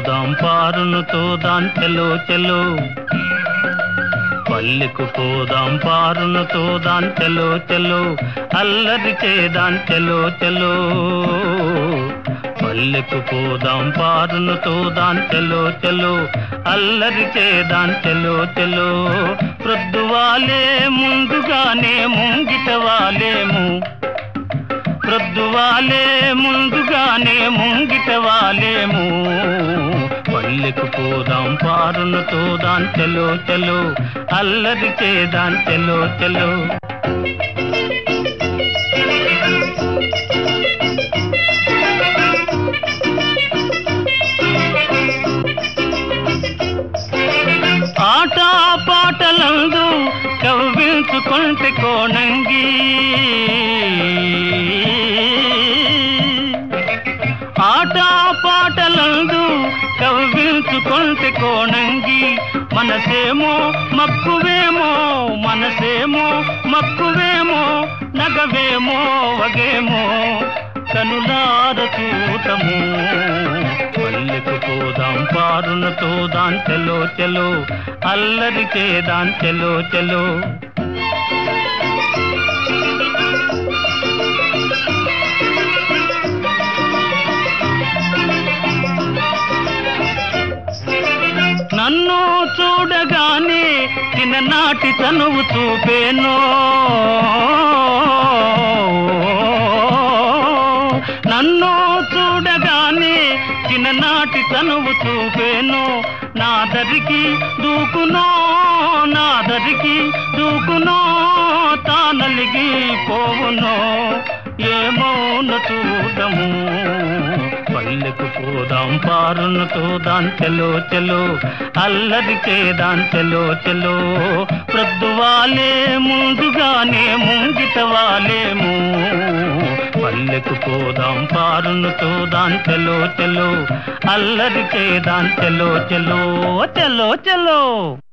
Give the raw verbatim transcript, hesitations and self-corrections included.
పోదాం పారును తోదాం చెలో చెలో పల్లెకు పోదాం పారును తోదాం చెలో చెలో అల్లరి చేదాం చెలో చెలో పల్లెకు పోదాం పారును తోదాం చెలో చెలో అల్లరి చేదాం చెలో చెలో ప్రొద్దువాలే ముందుగానే ముంగిట వాలేము ప్రొద్దువాలే ముందుగానే ముంగిట వాలేము పల్లెకు పోదాం పారును తోదాం చెలో చెలో అల్లరి చేదాం చెలో చెలో ఆటా పాటలందు కవ్వించుకుంటే కోణంగి ఆటా పాటలందు కవ్వించుకుంటే కోణంగి మనసేమో మక్కువేమో మనసేమో మక్కువేమో నగవేమో వగేమో కనులార చూతము పల్లెకు పోదాం పారును తోదాం చెలో చెలో అల్లరి చేదాం చెలో చెలో నన్ను చూడగానే చిన్ననాటి తనువు చూపేనో నన్ను చూడగానే చిన్ననాటి తనువు చూపేను నా దరికి దూకునో నా దరికి దూకునో తానలిగి పోవునో ఏమౌన చూడము పల్లెకు పోదాం పారును తోదాం చెలో చెలో అల్లరి చేదాం చెలో చెలో ప్రొద్దువాలే ముందుగానే ముంగిట వాలేము పల్లెకు పోదాం పారును తోదాం చెలో చెలో అల్లరి చేదాం చెలో చెలో చెలో చెలో